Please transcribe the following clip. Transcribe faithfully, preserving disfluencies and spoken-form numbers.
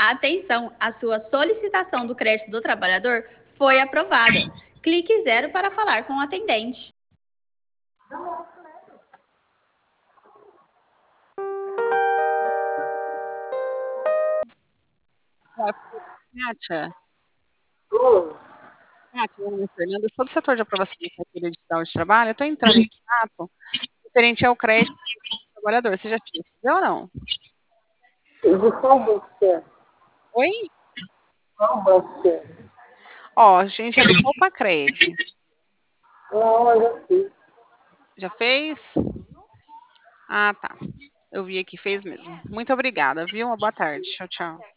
Atenção, a sua solicitação do crédito do trabalhador foi aprovada. Clique zero para falar com o atendente. Kátia, Oi. Kátia, meu nome é Fernanda, eu sou do setor de aprovação da carteira digital de trabalho. Eu estou entrando em contato referente ao crédito do trabalhador. Você já recebeu ou não? De qual banco que é? Oi? Qual banco que é? Ó, a gente é do Copacred. Não, eu já fiz. Já fez? Ah, tá. Eu vi aqui, fez mesmo. Muito obrigada, viu? Uma boa tarde. Tchau, tchau.